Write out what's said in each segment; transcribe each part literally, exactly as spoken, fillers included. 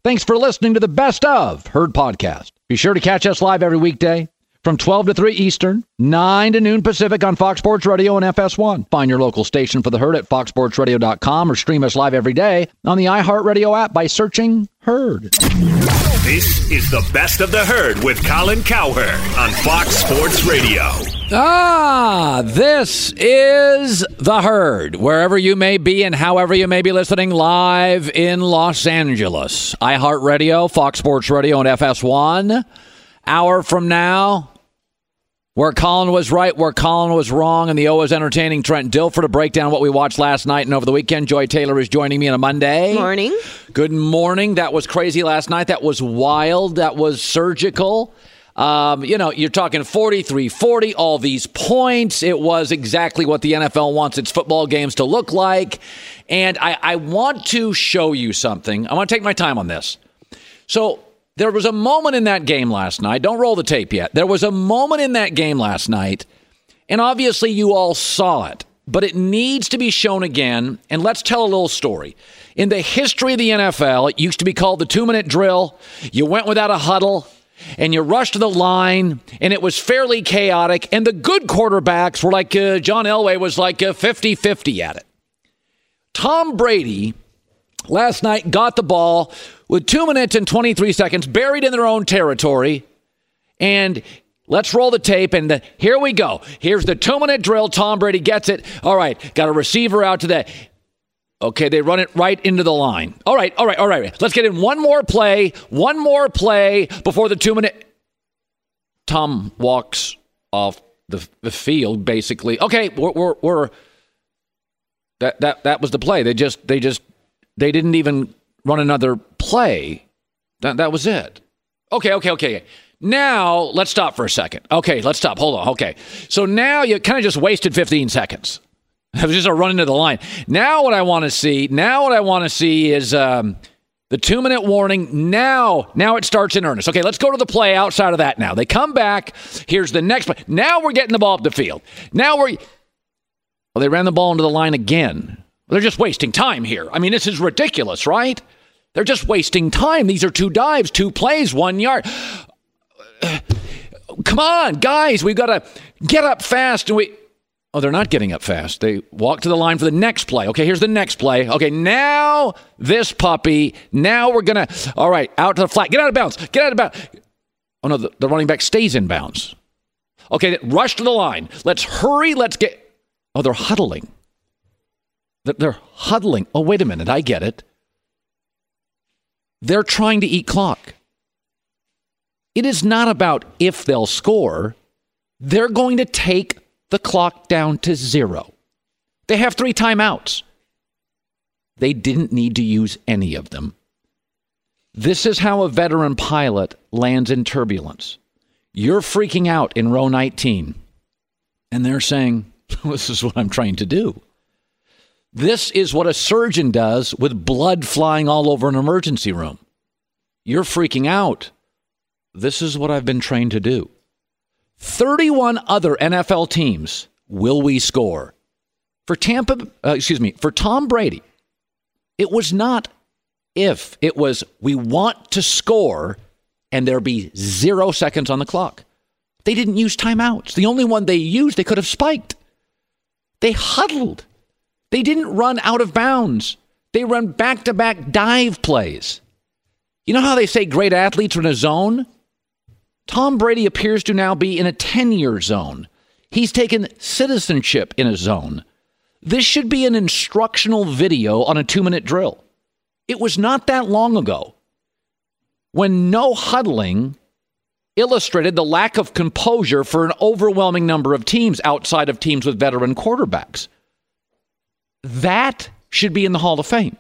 Thanks for listening to the Best of Herd podcast. Be sure to catch us live every weekday from twelve to three Eastern, nine to noon Pacific on Fox Sports Radio and F S one. Find your local station for the Herd at fox sports radio dot com or stream us live every day on the iHeartRadio app by searching Herd. This is the Best of the Herd with Colin Cowherd on Fox Sports Radio. Ah, this is the Herd, wherever you may be and however you may be listening live in Los Angeles. iHeartRadio, Fox Sports Radio, and F S one. Hour from now, where Colin was right, where Colin was wrong, and the always entertaining Trent Dilfer to break down what we watched last night and over the weekend. Joy Taylor is joining me on a Monday. Morning. Good morning. That was crazy last night. That was wild. That was surgical. Um, you know, you're talking forty-three forty, all these points. It was exactly what the N F L wants its football games to look like. And I, I want to show you something. I want to take my time on this. So there was a moment in that game last night. Don't roll the tape yet. There was a moment in that game last night, and obviously you all saw it, but it needs to be shown again. And let's tell a little story. In the history of the N F L, it used to be called the two-minute drill. You went without a huddle, and you rushed to the line, and it was fairly chaotic. And the good quarterbacks were like, uh, John Elway was like uh, fifty-fifty at it. Tom Brady last night got the ball with two minutes and twenty-three seconds buried in their own territory. And let's roll the tape. And the, here we go. Here's the two-minute drill. Tom Brady gets it. All right, got a receiver out to the... Okay, they run it right into the line. All right, all right, all right. Let's get in one more play. One more play before the two-minute... Tom walks off the, the field, basically. Okay, we're... we're, we're that, that, that was the play. They just... They just... They didn't even run another play. That, that was it. Okay, okay, okay. Now, let's stop for a second. Okay, let's stop. Hold on. Okay. So now you kind of just wasted fifteen seconds. It was just a run into the line. Now what I want to see, now what I want to see is um, the two-minute warning. Now, now it starts in earnest. Okay, let's go to the play outside of that now. They come back. Here's the next play. Now we're getting the ball up the field. Now we're... Well, they ran the ball into the line again. They're just wasting time here. I mean, this is ridiculous, right? They're just wasting time. These are two dives, two plays, one yard. Come on, guys. We've got to get up fast. And we. Oh, they're not getting up fast. They walk to the line for the next play. Okay, here's the next play. Okay, now this puppy. Now we're going to. All right, out to the flat. Get out of bounds. Get out of bounds. Oh, no, the, the running back stays in bounds. Okay, rush to the line. Let's hurry. Let's get. Oh, they're huddling. They're huddling. Oh, wait a minute. I get it. They're trying to eat clock. It is not about if they'll score. They're going to take the clock down to zero. They have three timeouts. They didn't need to use any of them. This is how a veteran pilot lands in turbulence. You're freaking out in row nineteen. And they're saying, this is what I'm trying to do. This is what a surgeon does with blood flying all over an emergency room. You're freaking out. This is what I've been trained to do. thirty-one other N F L teams will we score. For Tampa, uh, excuse me, for Tom Brady, it was not if. It was we want to score and there be zero seconds on the clock. They didn't use timeouts. The only one they used, they could have spiked. They huddled. They didn't run out of bounds. They run back-to-back dive plays. You know how they say great athletes are in a zone? Tom Brady appears to now be in a ten-year zone. He's taken citizenship in a zone. This should be an instructional video on a two-minute drill. It was not that long ago when no huddling illustrated the lack of composure for an overwhelming number of teams outside of teams with veteran quarterbacks. That should be in the Hall of Fame.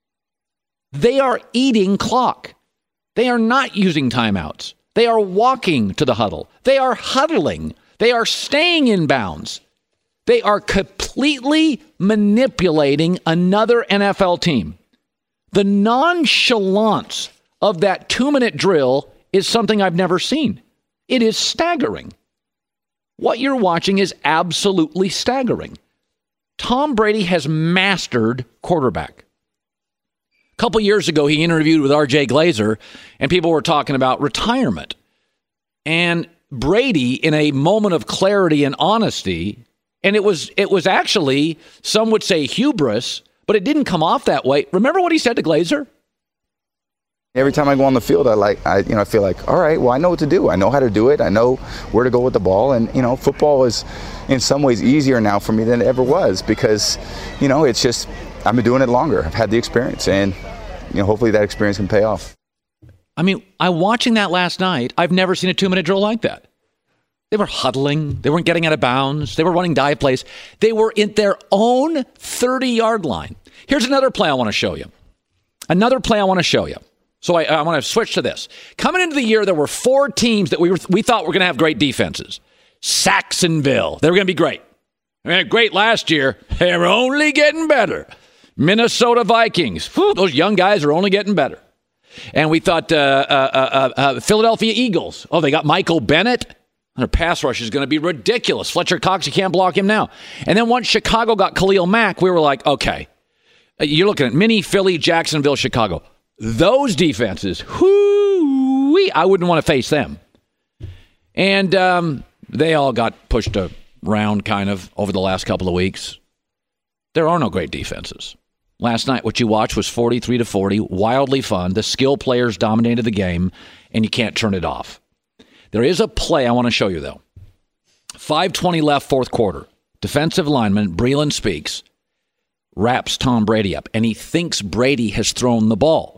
They are eating clock. They are not using timeouts. They are walking to the huddle. They are huddling. They are staying in bounds. They are completely manipulating another N F L team. The nonchalance of that two-minute drill is something I've never seen. It is staggering. What you're watching is absolutely staggering. Tom Brady has mastered quarterback. couple years ago, he interviewed with R J Glazer, and people were talking about retirement. And Brady, in a moment of clarity and honesty, and it was it was actually, some would say hubris, but it didn't come off that way. Remember what he said to Glazer? Every time I go on the field, I like, I, you know, I feel like, all right, well, I know what to do. I know how to do it. I know where to go with the ball. And, you know, football is in some ways easier now for me than it ever was because, you know, it's just, I've been doing it longer. I've had the experience and, you know, hopefully that experience can pay off. I mean, I watching that last night, I've never seen a two-minute drill like that. They were huddling. They weren't getting out of bounds. They were running dive plays. They were in their own thirty-yard line. Here's another play I want to show you. Another play I want to show you. So I, I want to switch to this. Coming into the year, there were four teams that we were we thought were going to have great defenses. Saxonville, they were going to be great. They were great last year. They're only getting better. Minnesota Vikings, whew, those young guys are only getting better. And we thought uh, uh, uh, uh, Philadelphia Eagles. Oh, they got Michael Bennett. Their pass rush is going to be ridiculous. Fletcher Cox, you can't block him now. And then once Chicago got Khalil Mack, we were like, okay, you're looking at mini Philly, Jacksonville, Chicago. Those defenses, whoo-wee, I wouldn't want to face them. And um, they all got pushed around kind of over the last couple of weeks. There are no great defenses. Last night, what you watched was forty-three to forty, wildly fun. The skill players dominated the game, and you can't turn it off. There is a play I want to show you, though. five twenty left, fourth quarter. Defensive lineman Breeland Speaks wraps Tom Brady up, and he thinks Brady has thrown the ball.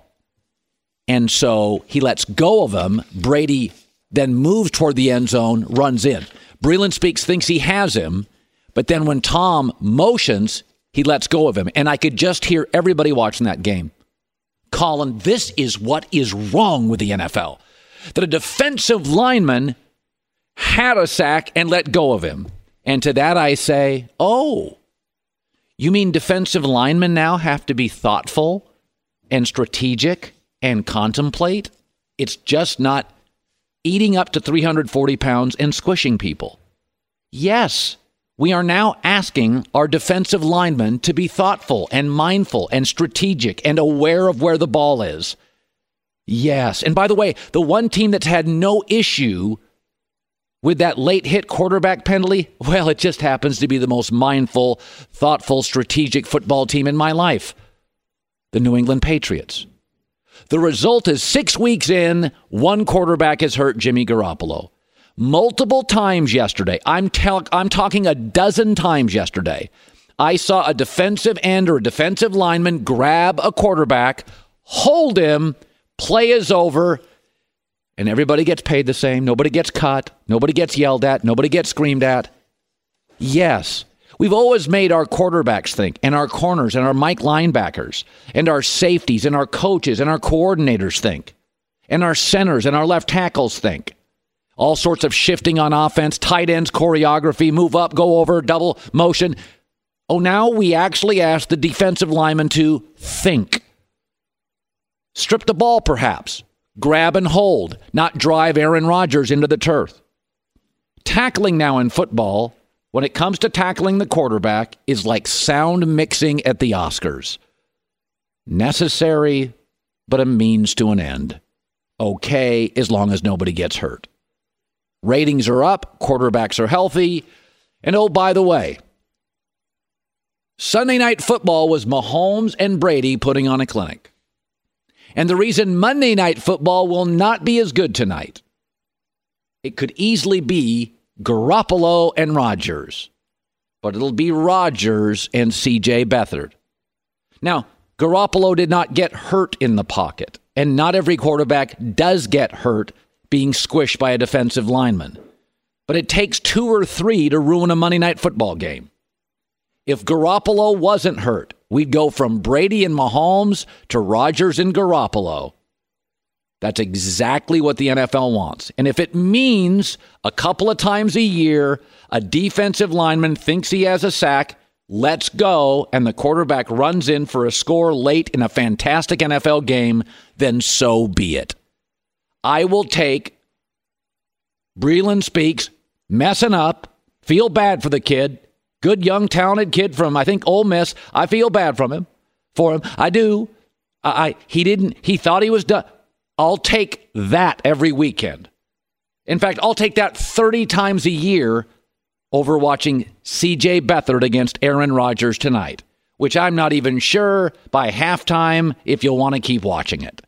And so he lets go of him. Brady then moves toward the end zone, runs in. Breeland Speaks thinks he has him, but then when Tom motions, he lets go of him. And I could just hear everybody watching that game. Colin, this is what is wrong with the N F L. That a defensive lineman had a sack and let go of him. And to that I say, oh, you mean defensive linemen now have to be thoughtful and strategic and contemplate? It's just not eating up to three hundred forty pounds and squishing people. Yes, we are now asking our defensive linemen to be thoughtful and mindful and strategic and aware of where the ball is. Yes. And by the way, the one team that's had no issue with that late hit quarterback penalty, well, it just happens to be the most mindful, thoughtful, strategic football team in my life. The New England Patriots. The result is six weeks in, one quarterback is hurt, Jimmy Garoppolo. Multiple times yesterday, I'm, tell- I'm talking a dozen times yesterday, I saw a defensive end or a defensive lineman grab a quarterback, hold him, play is over, and everybody gets paid the same. Nobody gets cut. Nobody gets yelled at. Nobody gets screamed at. Yes, we've always made our quarterbacks think, and our corners, and our Mike linebackers, and our safeties, and our coaches, and our coordinators think, and our centers, and our left tackles think. All sorts of shifting on offense, tight ends, choreography, move up, go over, double motion. Oh, now we actually ask the defensive lineman to think. Strip the ball, perhaps. Grab and hold, not drive Aaron Rodgers into the turf. Tackling now in football, when it comes to tackling the quarterback, is like sound mixing at the Oscars. Necessary, but a means to an end. Okay, as long as nobody gets hurt. Ratings are up, quarterbacks are healthy, and oh, by the way, Sunday Night Football was Mahomes and Brady putting on a clinic. And the reason Monday Night Football will not be as good tonight, it could easily be Garoppolo and Rodgers, but it'll be Rodgers and C J Beathard. Now, Garoppolo did not get hurt in the pocket, and not every quarterback does get hurt being squished by a defensive lineman. But it takes two or three to ruin a Monday Night Football game. If Garoppolo wasn't hurt, we'd go from Brady and Mahomes to Rodgers and Garoppolo. That's exactly what the N F L wants. And if it means a couple of times a year, a defensive lineman thinks he has a sack, lets go, and the quarterback runs in for a score late in a fantastic N F L game, then so be it. I will take Breeland Speaks messing up, feel bad for the kid, good, young, talented kid from, I think, Ole Miss. I feel bad from him, for him. I do. I he didn't. He thought he was done. I'll take that every weekend. In fact, I'll take that thirty times a year over watching C J Beathard against Aaron Rodgers tonight, which I'm not even sure by halftime if you'll want to keep watching it.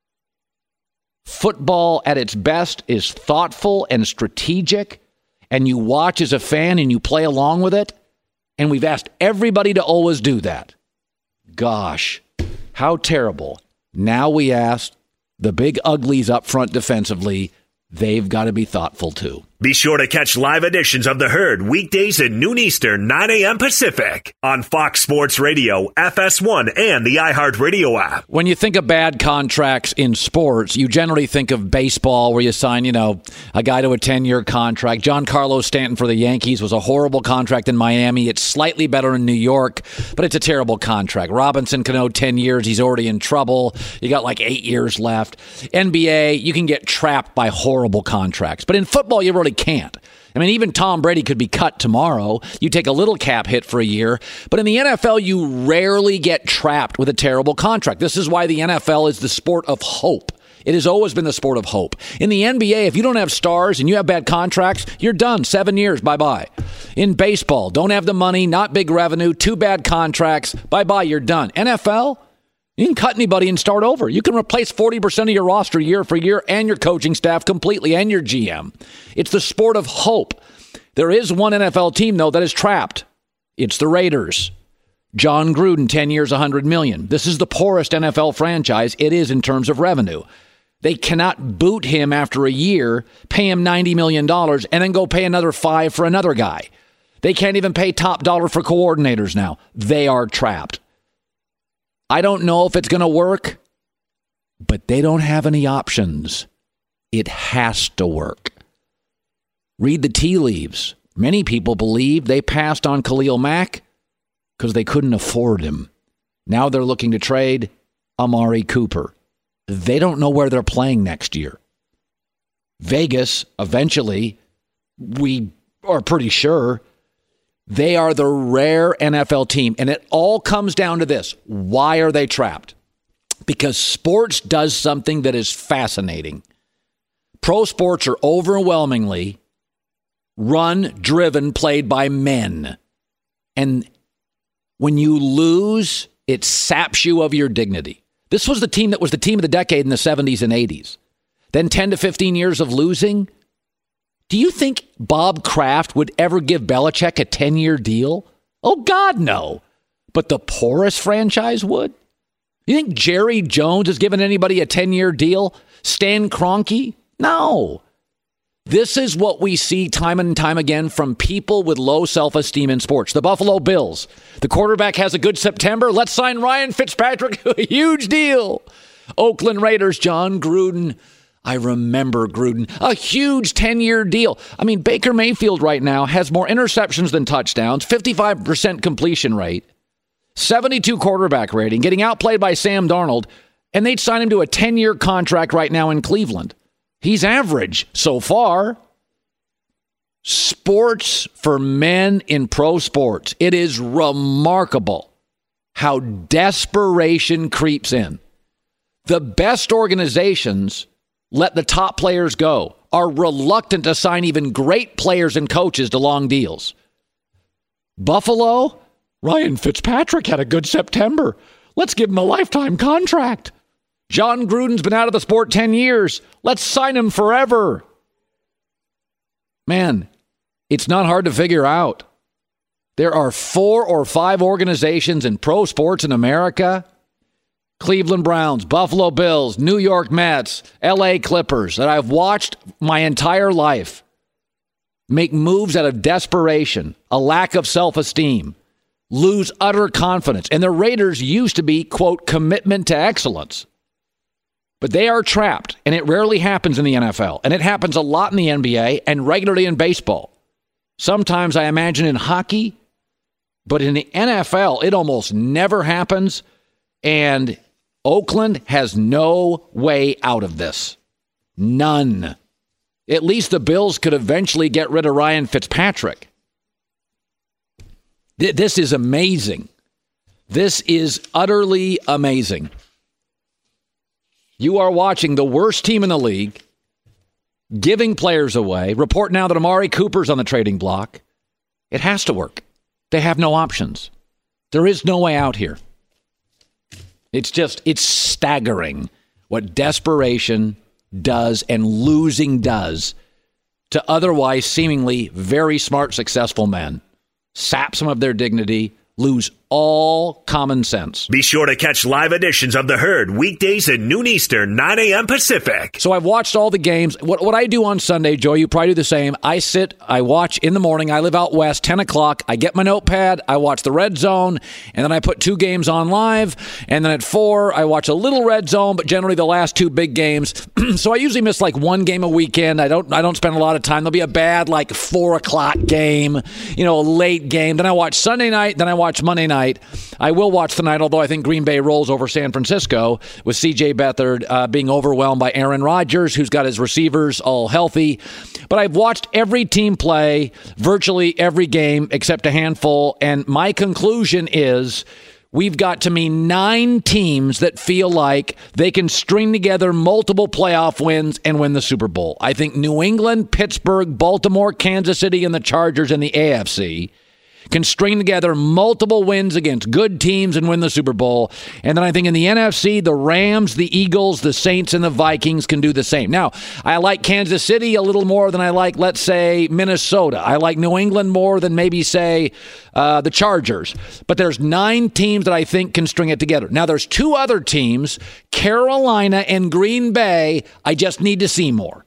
Football at its best is thoughtful and strategic, and you watch as a fan and you play along with it, and we've asked everybody to always do that. Gosh, how terrible. Now we ask the big uglies up front defensively, they've got to be thoughtful too. Be sure to catch live editions of The Herd weekdays at noon Eastern, nine a.m. Pacific on Fox Sports Radio, F S one, and the iHeartRadio app. When you think of bad contracts in sports, you generally think of baseball where you sign, you know, a guy to a ten-year contract. Giancarlo Stanton for the Yankees was a horrible contract in Miami. It's slightly better in New York, but it's a terrible contract. Robinson Cano, ten years. He's already in trouble. You got like eight years left. N B A, you can get trapped by horrible contracts. But in football, you really can't. I mean, even Tom Brady could be cut tomorrow. You take a little cap hit for a year. But in the N F L, you rarely get trapped with a terrible contract. This is why the N F L is the sport of hope. It has always been the sport of hope. In the N B A, if you don't have stars and you have bad contracts, you're done. Seven years, bye-bye. In baseball, don't have the money, not big revenue, two bad contracts, bye-bye, you're done. N F L, you can cut anybody and start over. You can replace forty percent of your roster year for year and your coaching staff completely and your G M. It's the sport of hope. There is one N F L team, though, that is trapped. It's the Raiders. John Gruden, ten years, one hundred million dollars. This is the poorest N F L franchise it is in terms of revenue. They cannot boot him after a year, pay him ninety million dollars, and then go pay another five for another guy. They can't even pay top dollar for coordinators now. They are trapped. I don't know if it's going to work, but they don't have any options. It has to work. Read the tea leaves. Many people believe they passed on Khalil Mack because they couldn't afford him. Now they're looking to trade Amari Cooper. They don't know where they're playing next year. Vegas, eventually, we are pretty sure, they are the rare N F L team. And it all comes down to this. Why are they trapped? Because sports does something that is fascinating. Pro sports are overwhelmingly run, driven, played by men. And when you lose, it saps you of your dignity. This was the team that was the team of the decade in the seventies and eighties. Then ten to fifteen years of losing. Do you think Bob Kraft would ever give Belichick a ten-year deal? Oh, God, no. But the poorest franchise would? You think Jerry Jones has given anybody a ten-year deal? Stan Kroenke? No. This is what we see time and time again from people with low self-esteem in sports. The Buffalo Bills. The quarterback has a good September. Let's sign Ryan Fitzpatrick. A huge deal. Oakland Raiders, John Gruden. I remember Gruden. A huge ten-year deal. I mean, Baker Mayfield right now has more interceptions than touchdowns, fifty-five percent completion rate, seventy-two quarterback rating, getting outplayed by Sam Darnold, and they'd sign him to a ten-year contract right now in Cleveland. He's average so far. Sports for men in pro sports. It is remarkable how desperation creeps in. The best organizations let the top players go, are reluctant to sign even great players and coaches to long deals. Buffalo, Ryan Fitzpatrick had a good September. Let's give him a lifetime contract. John Gruden's been out of the sport ten years. Let's sign him forever. Man, it's not hard to figure out. There are four or five organizations in pro sports in America, Cleveland Browns, Buffalo Bills, New York Mets, L A Clippers, that I've watched my entire life make moves out of desperation, a lack of self-esteem, lose utter confidence. And the Raiders used to be, quote, commitment to excellence. But they are trapped, and it rarely happens in the N F L. And it happens a lot in the N B A and regularly in baseball. Sometimes I imagine in hockey, but in the N F L, it almost never happens. And Oakland has no way out of this. None. At least the Bills could eventually get rid of Ryan Fitzpatrick. This is amazing. This is utterly amazing. You are watching the worst team in the league, giving players away. Report now that Amari Cooper's on the trading block. It has to work. They have no options. There is no way out here. It's just, it's staggering what desperation does and losing does to otherwise seemingly very smart, successful men. Sap some of their dignity, lose all common sense. Be sure to catch live editions of The Herd weekdays at noon Eastern, nine a.m. Pacific. So I've watched all the games. What what I do on Sunday, Joe, you probably do the same. I sit, I watch in the morning. I live out west, ten o'clock. I get my notepad. I watch the Red Zone, and then I put two games on live. And then at four, I watch a little Red Zone, but generally the last two big games. So I usually miss like one game a weekend. I don't I don't spend a lot of time. There'll be a bad like four o'clock game, you know, a late game. Then I watch Sunday night. Then I watch Monday night. I will watch tonight, although I think Green Bay rolls over San Francisco with C J Beathard uh, being overwhelmed by Aaron Rodgers, who's got his receivers all healthy. But I've watched every team play, virtually every game except a handful, and my conclusion is we've got, to me, nine teams that feel like they can string together multiple playoff wins and win the Super Bowl. I think New England, Pittsburgh, Baltimore, Kansas City, and the Chargers in the A F C can string together multiple wins against good teams and win the Super Bowl. And then I think in the N F C, the Rams, the Eagles, the Saints, and the Vikings can do the same. Now, I like Kansas City a little more than I like, let's say, Minnesota. I like New England more than maybe, say, uh, the Chargers. But there's nine teams that I think can string it together. Now, there's two other teams, Carolina and Green Bay, I just need to see more.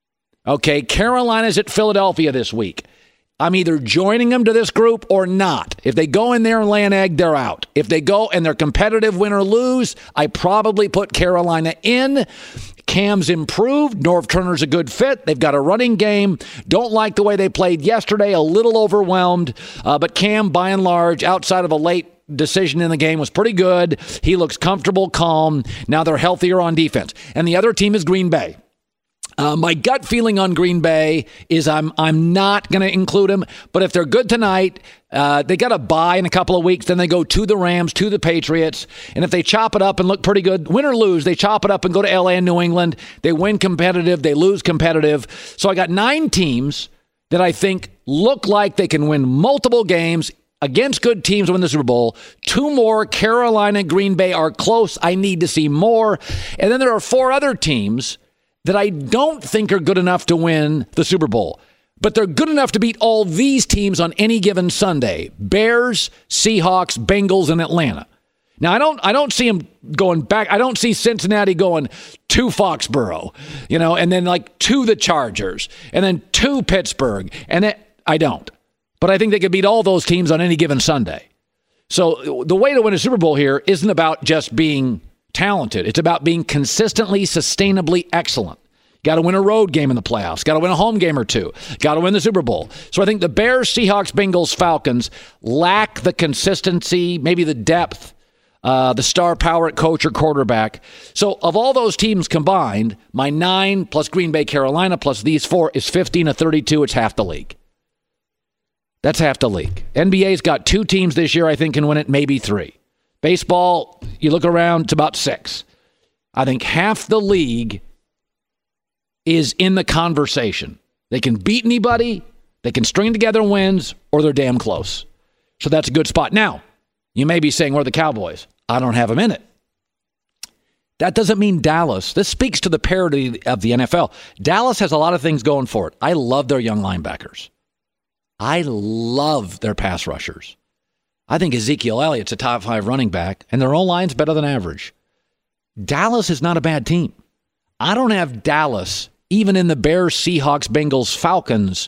Okay, Carolina's at Philadelphia this week. I'm either joining them to this group or not. If they go in there and lay an egg, they're out. If they go and they're competitive, win or lose, I probably put Carolina in. Cam's improved. Norv Turner's a good fit. They've got a running game. Don't like the way they played yesterday. A little overwhelmed. Uh, but Cam, by and large, outside of a late decision in the game, was pretty good. He looks comfortable, calm. Now they're healthier on defense. And the other team is Green Bay. Uh, my gut feeling on Green Bay is I'm I'm not going to include them, but if they're good tonight, uh, they got a bye in a couple of weeks, then they go to the Rams, to the Patriots, and if they chop it up and look pretty good, win or lose, they chop it up and go to L A and New England. They win competitive, they lose competitive. So I got nine teams that I think look like they can win multiple games against good teams, win the Super Bowl. Two more, Carolina and Green Bay, are close. I need to see more. And then there are four other teams that I don't think are good enough to win the Super Bowl. But they're good enough to beat all these teams on any given Sunday. Bears, Seahawks, Bengals, and Atlanta. Now, I don't I don't see them going back. I don't see Cincinnati going to Foxborough, you know, and then like to the Chargers, and then to Pittsburgh. And it, I don't. But I think they could beat all those teams on any given Sunday. So the way to win a Super Bowl here isn't about just being talented. It's about being consistently, sustainably excellent. Got to win a road game in the playoffs. Got to win a home game or two. Got to win the Super Bowl. So I think the Bears, Seahawks, Bengals, Falcons lack the consistency, maybe the depth, uh, the star power at coach or quarterback. So of all those teams combined, my nine plus Green Bay, Carolina plus these four is fifteen to thirty-two. It's half the league. That's half the league. N B A's got two teams this year I think can win it, maybe three. Baseball, you look around, it's about six. I think half the league is in the conversation. They can beat anybody, they can string together wins, or they're damn close. So that's a good spot. Now, you may be saying, we're the Cowboys. I don't have them in it. That doesn't mean Dallas. This speaks to the parity of the N F L. Dallas has a lot of things going for it. I love their young linebackers. I love their pass rushers. I think Ezekiel Elliott's a top five running back, and their O-line's better than average. Dallas is not a bad team. I don't have Dallas even in the Bears, Seahawks, Bengals, Falcons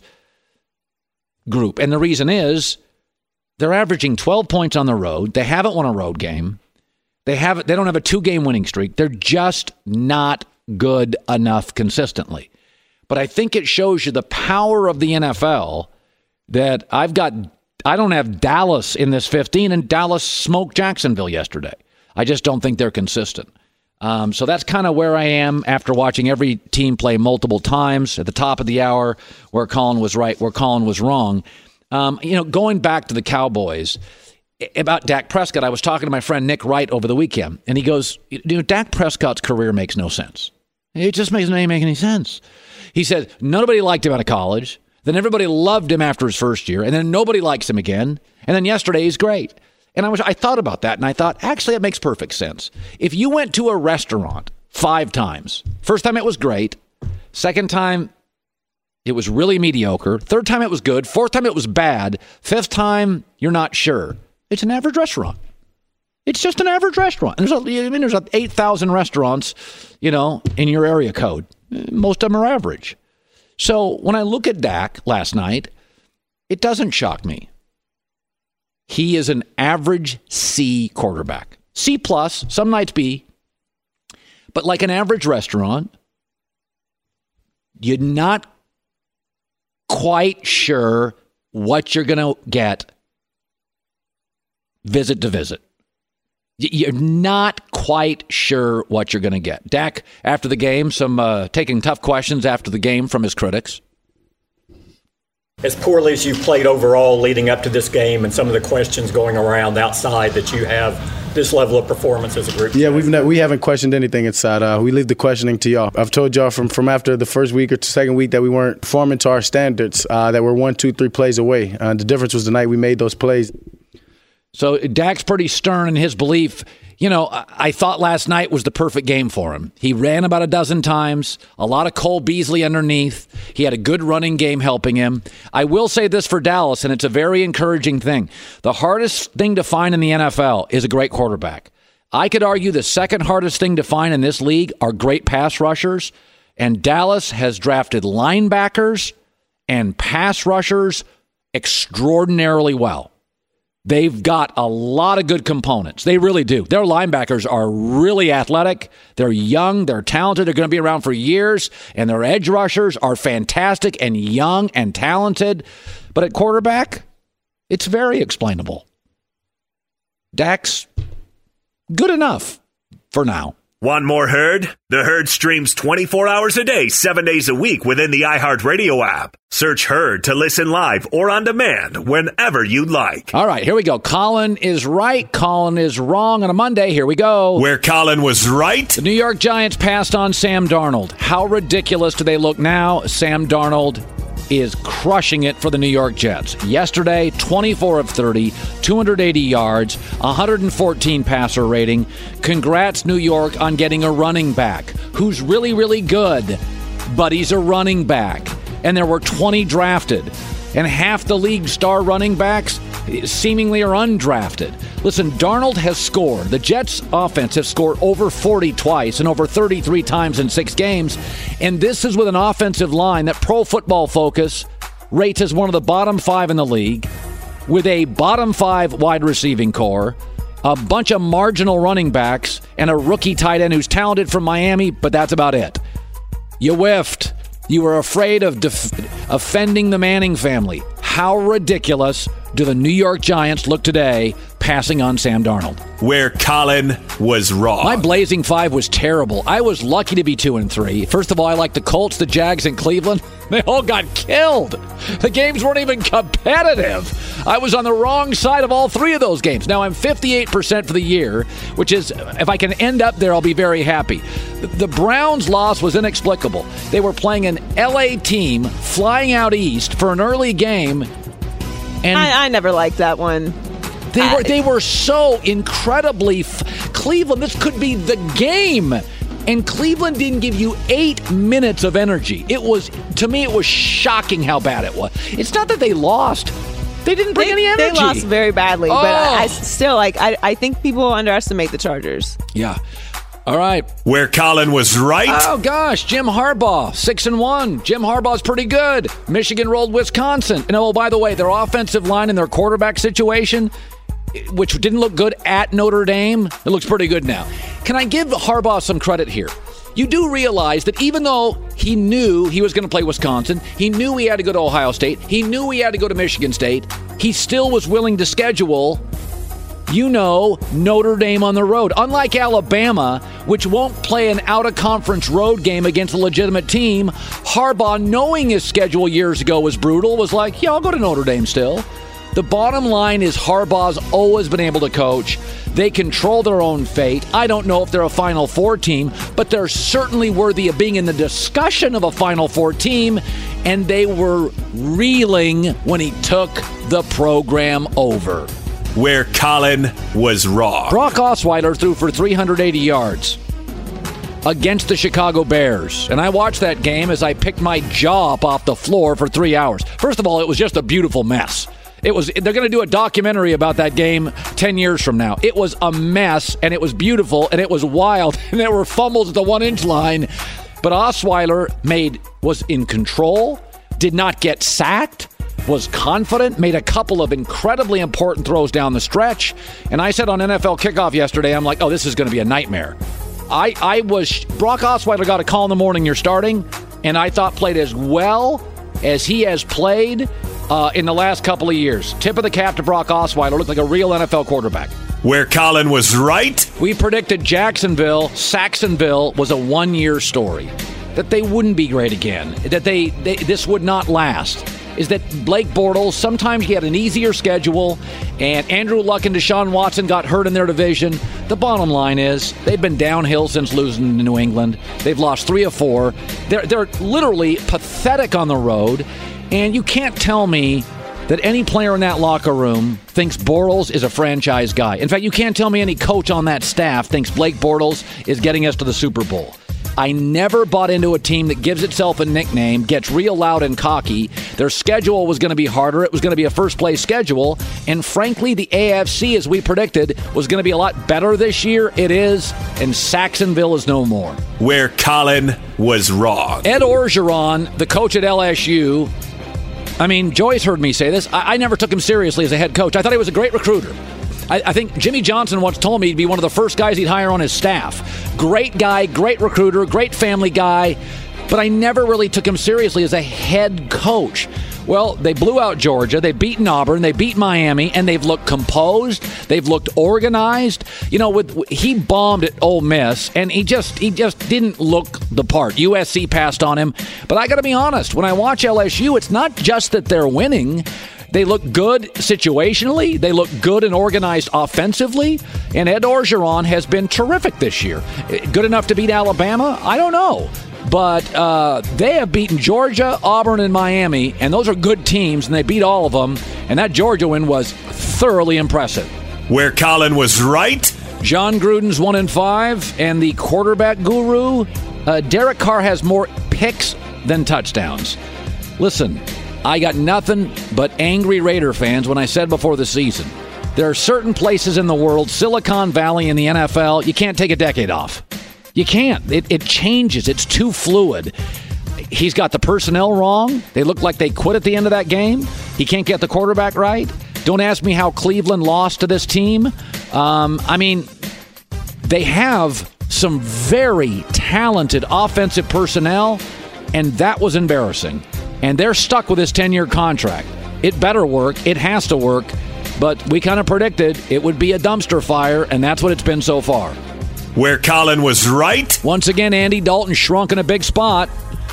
group. And the reason is they're averaging twelve points on the road. They haven't won a road game. They have they don't have a two-game winning streak. They're just not good enough consistently. But I think it shows you the power of the N F L that I've got I don't have Dallas in this fifteen, and Dallas smoked Jacksonville yesterday. I just don't think they're consistent. Um, so that's kind of where I am after watching every team play multiple times. At the top of the hour, where Colin was right, where Colin was wrong. Um, you know, going back to the Cowboys, about Dak Prescott, I was talking to my friend Nick Wright over the weekend, and he goes, you know, Dak Prescott's career makes no sense. It just makes not make any sense. He said nobody liked him out of college, then everybody loved him after his first year, and then nobody likes him again, and then yesterday he's great. And I was I thought about that, and I thought, actually, it makes perfect sense. If you went to a restaurant five times, first time it was great, second time it was really mediocre, third time it was good, fourth time it was bad, fifth time you're not sure. It's an average restaurant. It's just an average restaurant. There's a, I mean, there's eight thousand restaurants, you know, in your area code. Most of them are average. So when I look at Dak last night, it doesn't shock me. He is an average C quarterback. C plus, some nights B. But like an average restaurant, you're not quite sure what you're going to get visit to visit. You're not quite sure what you're going to get. Dak, after the game, some uh, taking tough questions after the game from his critics. As poorly as you've played overall leading up to this game and some of the questions going around outside, that you have this level of performance as a group? Yeah, we've ne- we haven't questioned anything inside. Uh, we leave the questioning to y'all. I've told y'all from, from after the first week or second week that we weren't performing to our standards, uh, that we're one, two, three plays away. Uh, the difference was the night we made those plays. So Dak's pretty stern in his belief. You know, I thought last night was the perfect game for him. He ran about a dozen times, a lot of Cole Beasley underneath. He had a good running game helping him. I will say this for Dallas, and it's a very encouraging thing. The hardest thing to find in the N F L is a great quarterback. I could argue the second hardest thing to find in this league are great pass rushers, and Dallas has drafted linebackers and pass rushers extraordinarily well. They've got a lot of good components. They really do. Their linebackers are really athletic. They're young. They're talented. They're going to be around for years. And their edge rushers are fantastic and young and talented. But at quarterback, it's very explainable. Dak's good enough for now. Want more Herd? The Herd streams twenty-four hours a day, seven days a week within the iHeartRadio app. Search Herd to listen live or on demand whenever you like. All right, here we go. Colin is right. Colin is wrong on a Monday. Here we go. Where Colin was right. The New York Giants passed on Sam Darnold. How ridiculous do they look now? Sam Darnold is crushing it for the New York Jets. Yesterday, twenty-four of thirty, two hundred eighty yards, one hundred fourteen passer rating. Congrats, New York, on getting a running back who's really, really good, but he's a running back. And there were twenty drafted, and half the league's star running backs seemingly are undrafted. Listen, Darnold has scored. The Jets' offense has scored over forty twice and over thirty-three times in six games. And this is with an offensive line that Pro Football Focus rates as one of the bottom five in the league, with a bottom five wide receiving core, a bunch of marginal running backs, and a rookie tight end who's talented from Miami, but that's about it. You whiffed. You were afraid of def- offending the Manning family. How ridiculous do the New York Giants look today passing on Sam Darnold? Where Colin was wrong. My Blazing Five was terrible. I was lucky to be two and three. First of all, I like the Colts, the Jags, and Cleveland. They all got killed. The games weren't even competitive. I was on the wrong side of all three of those games. Now I'm fifty-eight percent for the year, which is, if I can end up there, I'll be very happy. The Browns' loss was inexplicable. They were playing an L A team flying out east for an early game. And I, I never liked that one. They I, were they were so incredibly f- Cleveland. This could be the game, and Cleveland didn't give you eight minutes of energy. It was, to me, it was shocking how bad it was. It's not that they lost; they didn't bring they, any energy. They lost very badly, oh. but I, I still like. I, I think people underestimate the Chargers. Yeah. All right. Where Colin was right. Oh, gosh. Jim Harbaugh, six and one. Jim Harbaugh's pretty good. Michigan rolled Wisconsin. And, oh, by the way, their offensive line and their quarterback situation, which didn't look good at Notre Dame, it looks pretty good now. Can I give Harbaugh some credit here? You do realize that even though he knew he was going to play Wisconsin, he knew he had to go to Ohio State, he knew he had to go to Michigan State, he still was willing to schedule, you know, Notre Dame on the road. Unlike Alabama, which won't play an out-of-conference road game against a legitimate team, Harbaugh, knowing his schedule years ago was brutal, was like, yeah, I'll go to Notre Dame still. The bottom line is Harbaugh's always been able to coach. They control their own fate. I don't know if they're a Final Four team, but they're certainly worthy of being in the discussion of a Final Four team, and they were reeling when he took the program over. Where Colin was wrong. Brock Osweiler threw for three hundred eighty yards against the Chicago Bears. And I watched that game as I picked my jaw up off the floor for three hours. First of all, it was just a beautiful mess. It was. They're going to do a documentary about that game ten years from now. It was a mess, and it was beautiful, and it was wild, and there were fumbles at the one-inch line. But Osweiler made was in control, did not get sacked, was confident, made a couple of incredibly important throws down the stretch. And I said on N F L Kickoff yesterday, I'm like, oh, this is going to be a nightmare. I, I was, Brock Osweiler got a call in the morning, you're starting, and I thought played as well as he has played uh, in the last couple of years. Tip of the cap to Brock Osweiler, looked like a real N F L quarterback. Where Colin was right. We predicted Jacksonville, Saxonville was a one-year story, that they wouldn't be great again, that they, they this would not last. Is that Blake Bortles, sometimes he had an easier schedule, and Andrew Luck and Deshaun Watson got hurt in their division. The bottom line is they've been downhill since losing to New England. They've lost three of four. They're, they're literally pathetic on the road, and you can't tell me that any player in that locker room thinks Bortles is a franchise guy. In fact, you can't tell me any coach on that staff thinks Blake Bortles is getting us to the Super Bowl. I never bought into a team that gives itself a nickname, gets real loud and cocky. Their schedule was going to be harder. It was going to be a first-place schedule. And frankly, the A F C, as we predicted, was going to be a lot better this year. It is, and Saxonville is no more. Where Colin was wrong. Ed Orgeron, the coach at L S U, I mean, Joy's heard me say this. I, I never took him seriously as a head coach. I thought he was a great recruiter. I, I think Jimmy Johnson once told me he'd be one of the first guys he'd hire on his staff. Great guy, great recruiter, great family guy, but I never really took him seriously as a head coach. Well, they blew out Georgia, they've beaten Auburn, they beat Miami, and they've looked composed, they've looked organized. You know, with he bombed at Ole Miss, and he just he just didn't look the part. U S C passed on him. But I got to be honest, when I watch L S U, it's not just that they're winning. They look good situationally. They look good and organized offensively. And Ed Orgeron has been terrific this year. Good enough to beat Alabama? I don't know. But uh, they have beaten Georgia, Auburn, and Miami. And those are good teams, and they beat all of them. And that Georgia win was thoroughly impressive. Where Colin was right. John Gruden's one and five. And the quarterback guru, uh, Derek Carr has more picks than touchdowns. Listen, I got nothing but angry Raider fans when I said before the season, there are certain places in the world, Silicon Valley and the N F L, you can't take a decade off. You can't. It, it changes. It's too fluid. He's got the personnel wrong. They look like they quit at the end of that game. He can't get the quarterback right. Don't ask me how Cleveland lost to this team. Um, I mean, they have some very talented offensive personnel, and that was embarrassing. And they're stuck with this ten-year contract. It better work. It has to work. But we kind of predicted it would be a dumpster fire, and that's what it's been so far. Where Colin was right. Once again, Andy Dalton shrunk in a big spot.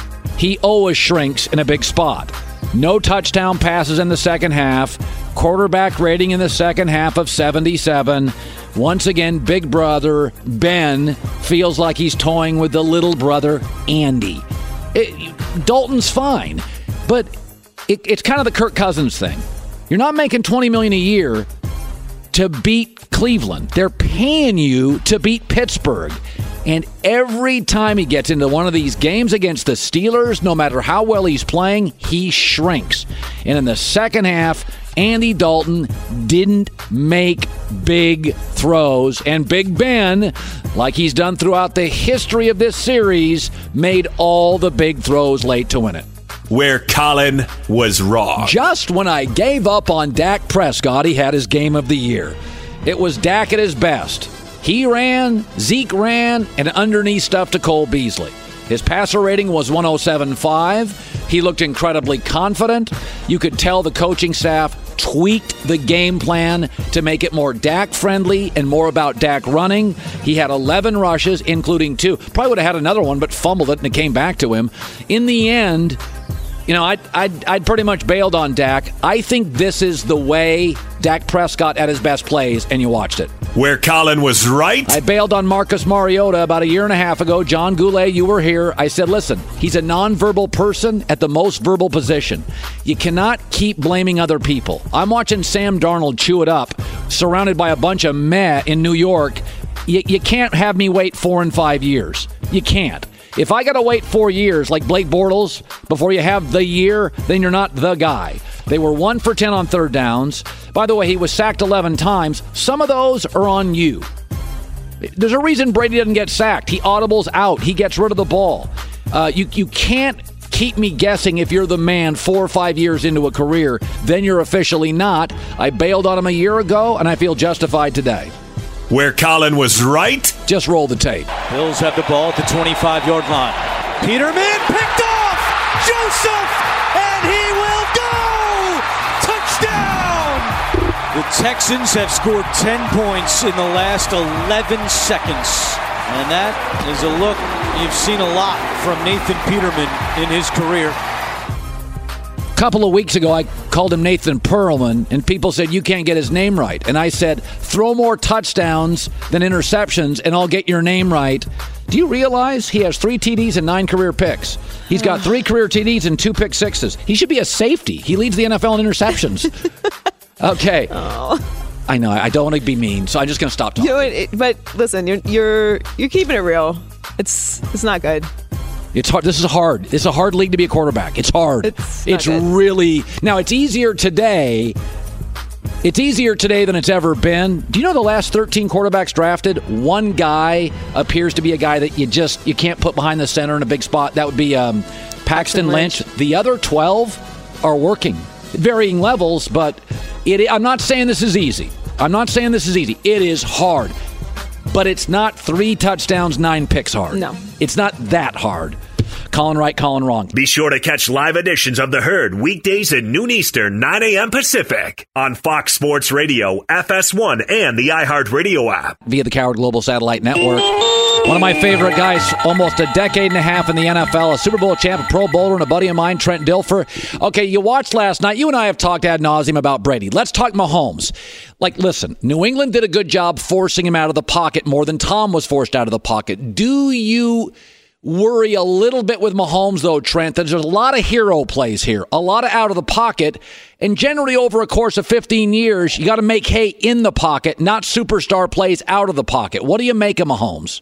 He always shrinks in a big spot. No touchdown passes in the second half. Quarterback rating in the second half of seventy-seven. Once again, big brother Ben feels like he's toying with the little brother Andy. It, Dalton's fine, but it, it's kind of the Kirk Cousins thing. You're not making twenty million dollars a year to beat Cleveland. They're paying you to beat Pittsburgh. And every time he gets into one of these games against the Steelers, no matter how well he's playing, he shrinks. And in the second half, Andy Dalton didn't make big throws. And Big Ben, like he's done throughout the history of this series, made all the big throws late to win it. Where Colin was wrong. Just when I gave up on Dak Prescott, he had his game of the year. It was Dak at his best. He ran, Zeke ran, and underneath stuff to Cole Beasley. His passer rating was one oh seven point five. He looked incredibly confident. You could tell the coaching staff tweaked the game plan to make it more Dak-friendly and more about Dak running. He had eleven rushes, including two. Probably would have had another one, but fumbled it, and it came back to him. In the end, You know, I'd, I'd, I'd pretty much bailed on Dak. I think this is the way Dak Prescott at his best plays, and you watched it. Where Colin was right. I bailed on Marcus Mariota about a year and a half ago. John Goulet, you were here. I said, listen, he's a nonverbal person at the most verbal position. You cannot keep blaming other people. I'm watching Sam Darnold chew it up, surrounded by a bunch of meh in New York. You, you can't have me wait four and five years. You can't. If I got to wait four years like Blake Bortles before you have the year, then you're not the guy. They were one for ten on third downs. By the way, he was sacked eleven times. Some of those are on you. There's a reason Brady doesn't get sacked. He audibles out. He gets rid of the ball. Uh, you, you can't keep me guessing if you're the man four or five years into a career. Then you're officially not. I bailed on him a year ago, and I feel justified today. Where Colin was right. Just roll the tape. Bills have the ball at the twenty-five-yard line. Peterman picked off! Joseph! And he will go! Touchdown! The Texans have scored ten points in the last eleven seconds. And that is a look you've seen a lot from Nathan Peterman in his career. A couple of weeks ago, I called him Nathan Perlman, and people said, you can't get his name right. And I said, throw more touchdowns than interceptions, and I'll get your name right. Do you realize he has three T Ds and nine career picks? He's got three career T Ds and two pick sixes. He should be a safety. He leads the N F L in interceptions. Okay. Oh. I know. I don't want to be mean, so I'm just going to stop talking. You know, it, but listen, you're you're you're keeping it real. It's it's not good. It's hard. This is hard. It's a hard league to be a quarterback. It's hard. It's, it's really now. It's easier today. It's easier today than it's ever been. Do you know the last thirteen quarterbacks drafted? One guy appears to be a guy that you just you can't put behind the center in a big spot. That would be um, Paxton, Paxton Lynch. Lynch. The other twelve are working at varying levels, but it. I'm not saying this is easy. I'm not saying this is easy. It is hard, but it's not three touchdowns, nine picks hard. No, it's not that hard. Colin right, Colin wrong. Be sure to catch live editions of The Herd weekdays at noon Eastern, nine a.m. Pacific on Fox Sports Radio, F S one, and the iHeartRadio app. Via the Coward Global Satellite Network. One of my favorite guys, almost a decade and a half in the N F L, a Super Bowl champ, a Pro Bowler, and a buddy of mine, Trent Dilfer. Okay, you watched last night. You and I have talked ad nauseum about Brady. Let's talk Mahomes. Like, listen, New England did a good job forcing him out of the pocket more than Tom was forced out of the pocket. Do you worry a little bit with Mahomes, though, Trent? There's a lot of hero plays here, a lot of out of the pocket, and generally over a course of fifteen years, you got to make hay in the pocket, not superstar plays out of the pocket. What do you make of Mahomes?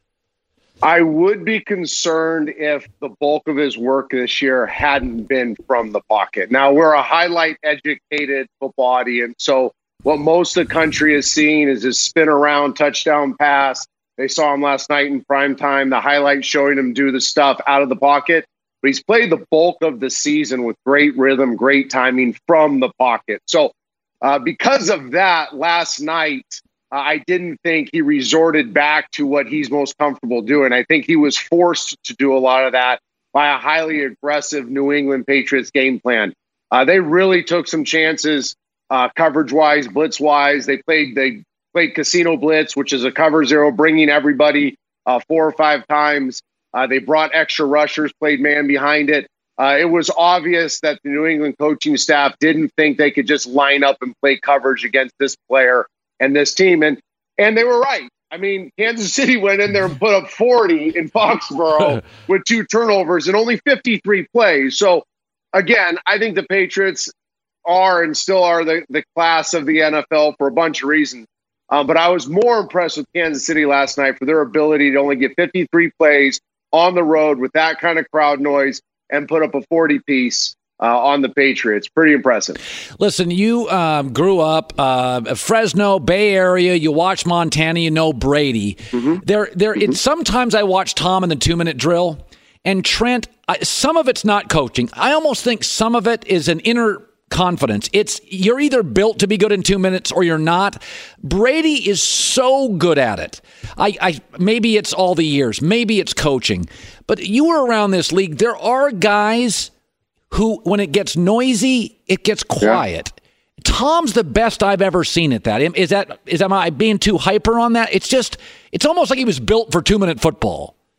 I would be concerned if the bulk of his work this year hadn't been from the pocket. Now, we're a highlight-educated football audience, so what most of the country is seeing is his spin-around touchdown pass. They saw him last night in prime time, the highlights showing him do the stuff out of the pocket. But he's played the bulk of the season with great rhythm, great timing from the pocket. So uh, because of that, last night, uh, I didn't think he resorted back to what he's most comfortable doing. I think he was forced to do a lot of that by a highly aggressive New England Patriots game plan. Uh, they really took some chances uh, coverage-wise, blitz-wise. They played they played Casino Blitz, which is a cover zero, bringing everybody uh, four or five times. Uh, they brought extra rushers, played man behind it. Uh, it was obvious that the New England coaching staff didn't think they could just line up and play coverage against this player and this team. And and they were right. I mean, Kansas City went in there and put up forty in Foxborough with two turnovers and only fifty-three plays. So, again, I think the Patriots are and still are the, the class of the N F L for a bunch of reasons. Um, but I was more impressed with Kansas City last night for their ability to only get fifty-three plays on the road with that kind of crowd noise and put up a forty-piece uh, on the Patriots. Pretty impressive. Listen, you um, grew up uh, Fresno, Bay Area. You watch Montana. You know Brady. Mm-hmm. There, there. Mm-hmm. It's sometimes I watch Tom in the two-minute drill, and Trent. I, some of it's not coaching. I almost think some of it is an inner confidence. It's you're either built to be good in two minutes or you're not. Brady is so good at it. I, I maybe it's all the years, maybe it's coaching, but you were around this league. There are guys who, when it gets noisy, it gets quiet. Yeah. Tom's the best I've ever seen at that. Is that is am I being too hyper on that? It's just it's almost like he was built for two minute football.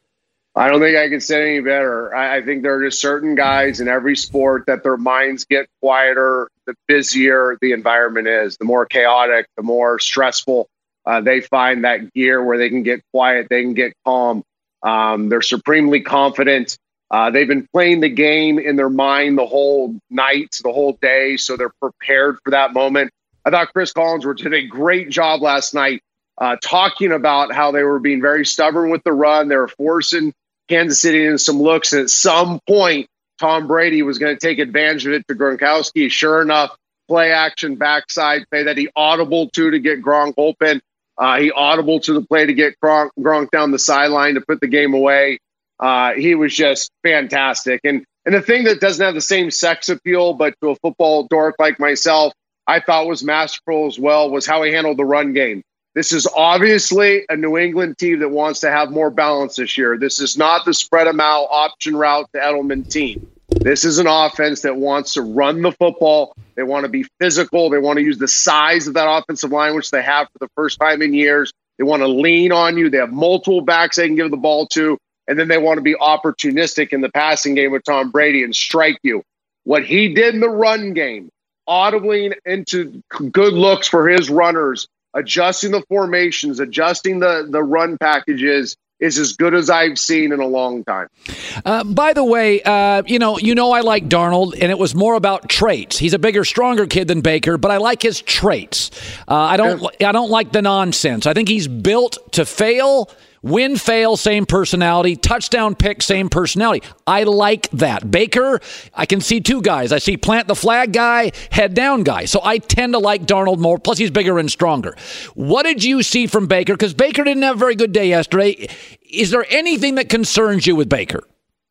I don't think I can say any better. I, I think there are just certain guys in every sport that their minds get quieter the busier the environment is, the more chaotic, the more stressful. Uh, they find that gear where they can get quiet, they can get calm. Um, they're supremely confident. Uh, they've been playing the game in their mind the whole night, the whole day, so they're prepared for that moment. I thought Chris Collinsworth did a great job last night uh, talking about how they were being very stubborn with the run. They were forcing Kansas City into some looks, and at some point, Tom Brady was going to take advantage of it to Gronkowski. Sure enough, play action backside play that he audible to to get Gronk open. Uh, he audible to the play to get Gronk, Gronk down the sideline to put the game away. Uh, he was just fantastic. And and the thing that doesn't have the same sex appeal, but to a football dork like myself, I thought was masterful as well, was how he handled the run game. This is obviously a New England team that wants to have more balance this year. This is not the spread them out option route to Edelman team. This is an offense that wants to run the football. They want to be physical. They want to use the size of that offensive line, which they have for the first time in years. They want to lean on you. They have multiple backs they can give the ball to. And then they want to be opportunistic in the passing game with Tom Brady and strike you. What he did in the run game, audibly into good looks for his runners, adjusting the formations, adjusting the, the run packages, is as good as I've seen in a long time. Uh, by the way, uh, you know, you know I like Darnold, and it was more about traits. He's a bigger, stronger kid than Baker, but I like his traits. Uh, I don't, yeah. I don't like the nonsense. I think he's built to fail. Win, fail, same personality. Touchdown, pick, same personality. I like that. Baker, I can see two guys. I see plant the flag guy, head down guy. So I tend to like Darnold more. Plus, he's bigger and stronger. What did you see from Baker? Because Baker didn't have a very good day yesterday. Is there anything that concerns you with Baker?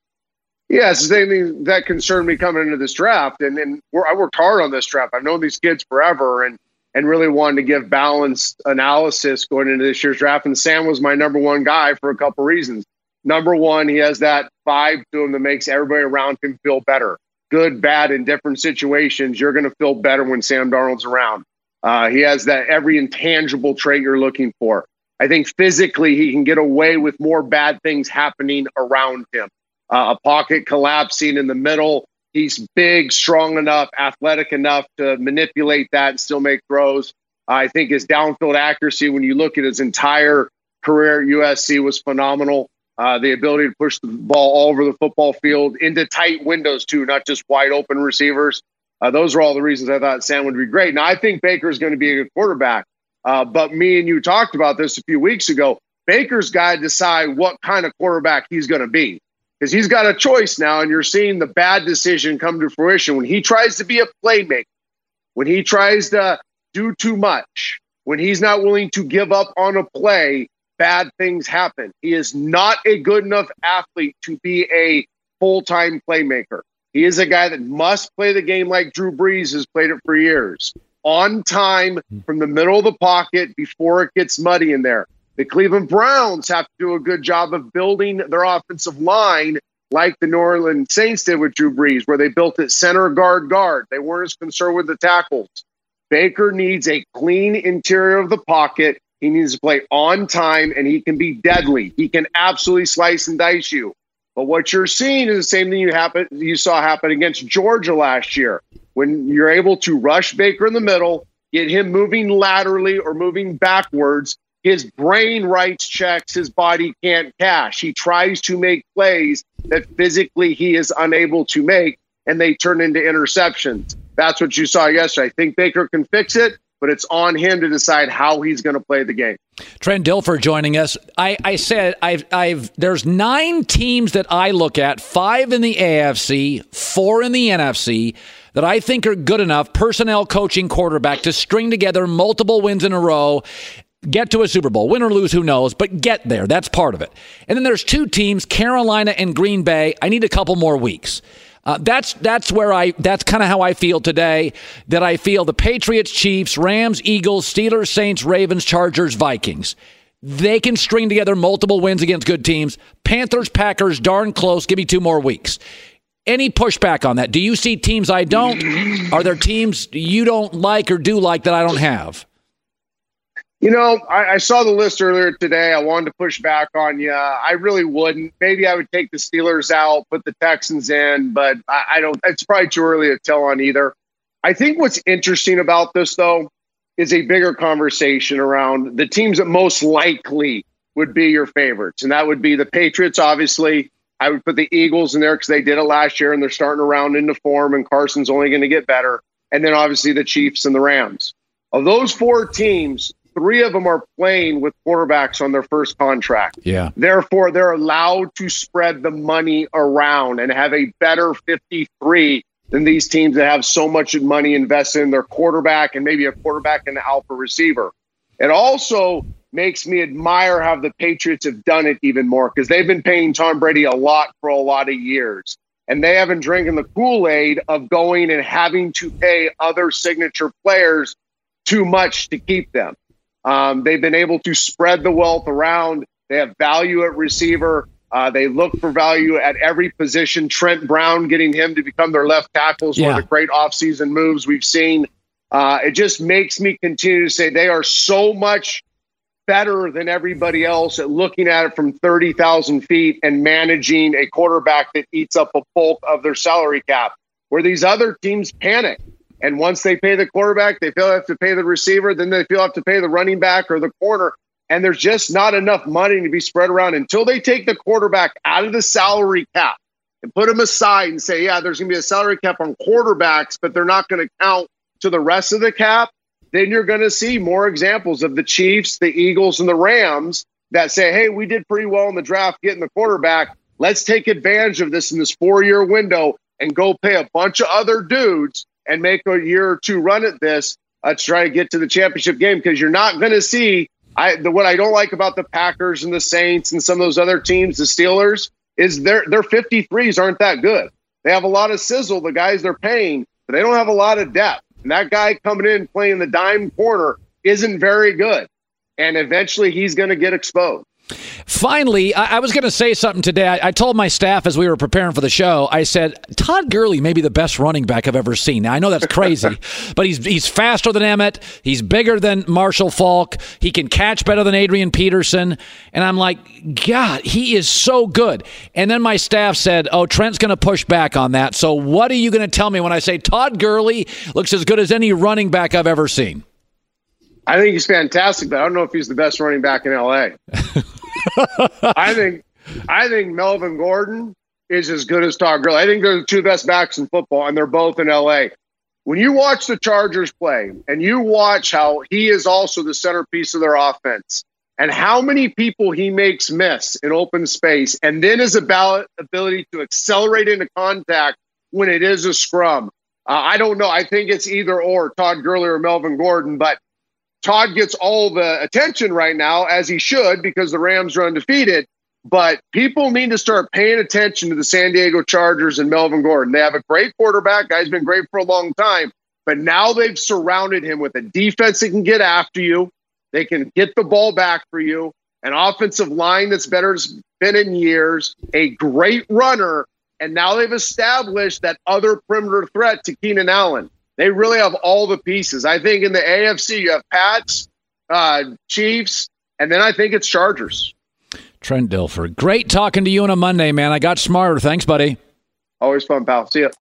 Yeah, it's the same thing that concerned me coming into this draft. And, and we're, I worked hard on this draft. I've known these kids forever. And and really wanted to give balanced analysis going into this year's draft. And Sam was my number one guy for a couple reasons. Number one, he has that vibe to him that makes everybody around him feel better. Good, bad, in different situations, you're going to feel better when Sam Darnold's around. Uh, he has that every intangible trait you're looking for. I think physically he can get away with more bad things happening around him. Uh, a pocket collapsing in the middle. He's big, strong enough, athletic enough to manipulate that and still make throws. I think his downfield accuracy, when you look at his entire career at U S C, was phenomenal. Uh, the ability to push the ball all over the football field into tight windows, too, not just wide open receivers. Uh, those are all the reasons I thought Sam would be great. Now, I think Baker's going to be a good quarterback. Uh, but me and you talked about this a few weeks ago. Baker's got to decide what kind of quarterback he's going to be. Because he's got a choice now, and you're seeing the bad decision come to fruition. When he tries to be a playmaker, when he tries to do too much, when he's not willing to give up on a play, bad things happen. He is not a good enough athlete to be a full-time playmaker. He is a guy that must play the game like Drew Brees has played it for years. On time, from the middle of the pocket, before it gets muddy in there. The Cleveland Browns have to do a good job of building their offensive line like the New Orleans Saints did with Drew Brees, where they built it center, guard, guard. They weren't as concerned with the tackles. Baker needs a clean interior of the pocket. He needs to play on time, and he can be deadly. He can absolutely slice and dice you. But what you're seeing is the same thing you, happen, you saw happen against Georgia last year. When you're able to rush Baker in the middle, get him moving laterally or moving backwards, his brain writes checks his body can't cash. He tries to make plays that physically he is unable to make, and they turn into interceptions. That's what you saw yesterday. I think Baker can fix it, but it's on him to decide how he's going to play the game. Trent Dilfer joining us. I, I said I've, I've. There's nine teams that I look at, five in the A F C, four in the N F C, that I think are good enough, personnel, coaching, quarterback, to string together multiple wins in a row, get to a Super Bowl. Win or lose, who knows, but get there. That's part of it. And then there's two teams, Carolina and Green Bay. I need a couple more weeks. Uh, that's that's where I that's kind of how I feel today, that I feel the Patriots, Chiefs, Rams, Eagles, Steelers, Saints, Ravens, Chargers, Vikings. They can string together multiple wins against good teams. Panthers, Packers, darn close. Give me two more weeks. Any pushback on that? Do you see teams I don't? Are there teams you don't like or do like that I don't have? You know, I, I saw the list earlier today. I wanted to push back on you. I really wouldn't. Maybe I would take the Steelers out, put the Texans in, but I, I don't. It's probably too early to tell on either. I think what's interesting about this, though, is a bigger conversation around the teams that most likely would be your favorites, and that would be the Patriots, obviously. I would put the Eagles in there because they did it last year, and they're starting to round into form, and Carson's only going to get better. And then, obviously, the Chiefs and the Rams. Of those four teams, three of them are playing with quarterbacks on their first contract. Yeah. Therefore, they're allowed to spread the money around and have a better fifty-three than these teams that have so much money invested in their quarterback and maybe a quarterback and an alpha receiver. It also makes me admire how the Patriots have done it even more because they've been paying Tom Brady a lot for a lot of years. And they haven't drinking the Kool-Aid of going and having to pay other signature players too much to keep them. Um, they've been able to spread the wealth around. They have value at receiver. Uh, they look for value at every position. Trent Brown, getting him to become their left tackle is yeah. one of the great offseason moves we've seen. Uh, it just makes me continue to say they are so much better than everybody else at looking at it from thirty thousand feet and managing a quarterback that eats up a bulk of their salary cap, where these other teams panic. And once they pay the quarterback, they feel they have to pay the receiver, then they feel they have to pay the running back or the corner. And there's just not enough money to be spread around until they take the quarterback out of the salary cap and put him aside and say, yeah, there's going to be a salary cap on quarterbacks, but they're not going to count to the rest of the cap. Then you're going to see more examples of the Chiefs, the Eagles, and the Rams that say, hey, we did pretty well in the draft getting the quarterback. Let's take advantage of this in this four-year window and go pay a bunch of other dudes and make a year or two run at this uh, to try to get to the championship game, because you're not going to see I, the, what I don't like about the Packers and the Saints and some of those other teams, the Steelers, is their their fifty-threes aren't that good. They have a lot of sizzle, the guys they're paying, but they don't have a lot of depth. And that guy coming in playing the dime corner isn't very good. And eventually he's going to get exposed. Finally, I, I was going to say something today. I, I told my staff as we were preparing for the show, I said, Todd Gurley may be the best running back I've ever seen. Now, I know that's crazy, but he's he's faster than Emmett. He's bigger than Marshall Faulk. He can catch better than Adrian Peterson. And I'm like, God, he is so good. And then my staff said, oh, Trent's going to push back on that. So what are you going to tell me when I say Todd Gurley looks as good as any running back I've ever seen? I think he's fantastic, but I don't know if he's the best running back in L A. I think I think Melvin Gordon is as good as Todd Gurley. I think they're the two best backs in football, and they're both in L A. When you watch the Chargers play, and you watch how he is also the centerpiece of their offense, and how many people he makes miss in open space, and then his ability to accelerate into contact when it is a scrum. Uh, I don't know. I think it's either or, Todd Gurley or Melvin Gordon, but Todd gets all the attention right now, as he should, because the Rams are undefeated. But people need to start paying attention to the San Diego Chargers and Melvin Gordon. They have a great quarterback. Guy's been great for a long time. But now they've surrounded him with a defense that can get after you. They can get the ball back for you. An offensive line that's better than been in years. A great runner. And now they've established that other perimeter threat to Keenan Allen. They really have all the pieces. I think in the A F C, you have Pats, uh, Chiefs, and then I think it's Chargers. Trent Dilfer. Great talking to you on a Monday, man. I got smarter. Thanks, buddy. Always fun, pal. See ya.